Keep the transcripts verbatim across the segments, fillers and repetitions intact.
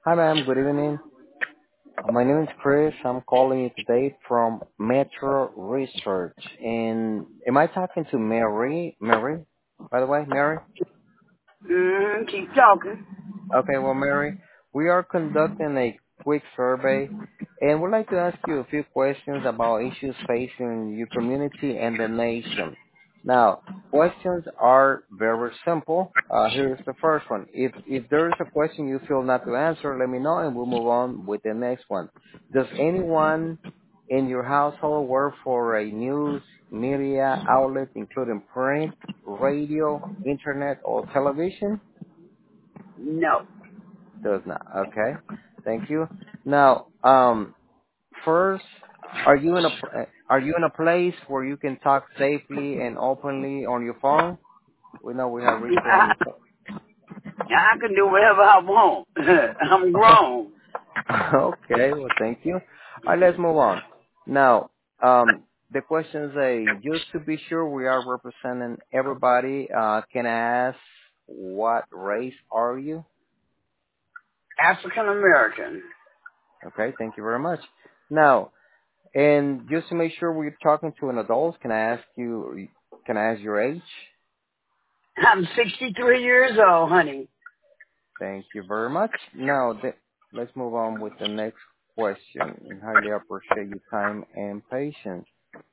Hi, ma'am. Good evening. Uh, My name is Chris. I'm calling you today from Metro Research. And am I talking to Mary? Mary, by the way, Mary? Mm, keep talking. Okay, well, Mary, we are conducting a quick survey, and we'd like to ask you a few questions about issues facing your community and the nation. Now, questions are very simple. Uh, here's the first one. If if there is a question you feel not to answer, let me know, and we'll move on with the next one. Does anyone in your household work for a news media outlet, including print, radio, internet, or television? No. Does not. Okay. Thank you. Now, um, first, are you in a pl- are you in a place where you can talk safely and openly on your phone? We know we have I, recently. I can do whatever I want. I'm grown. Okay. Well, thank you. All right, let's move on. Now, um, the question say, just to be sure we are representing everybody. Uh, can I ask what race are you? African American. Okay. Thank you very much. Now, and just to make sure we're talking to an adult, can I ask you, can I ask your age? I'm sixty-three years old, honey. Thank you very much. Now, th- let's move on with the next question. Highly appreciate your time and patience.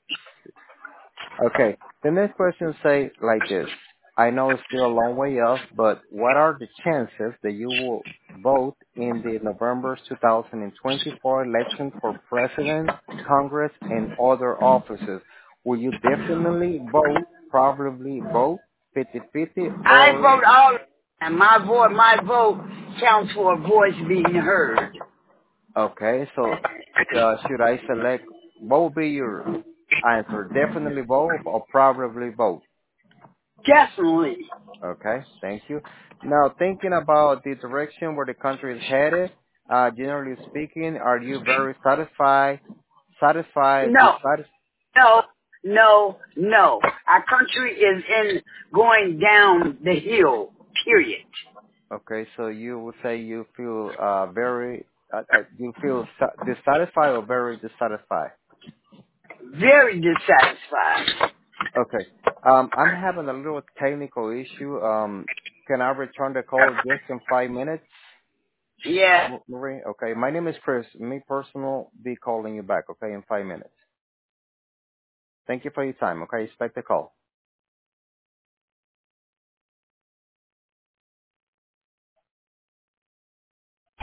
Okay. The next question say like this. I know it's still a long way off, but what are the chances that you will vote in the November twenty twenty-four election for president, Congress, and other offices? Will you definitely vote, probably vote, fifty-fifty, I or, vote all and my vote my vote counts for a voice being heard. okay, so uh, should I select, what will be your answer? Definitely vote or probably vote? Definitely. Okay, thank you. Now, thinking about the direction where the country is headed, uh, generally speaking, are you very satisfied, satisfied, No, dissatisfied? no, no, no. Our country is in going down the hill, period. Okay, so you would say you feel uh, very, uh, uh, you feel sa- dissatisfied or very dissatisfied? Very dissatisfied. Okay, um, I'm having a little technical issue. Um, can I return the call just in five minutes, Yeah. M- Marie? Okay, my name is Chris. Me personal, be calling you back. Okay, in five minutes. Thank you for your time. Okay, expect the call.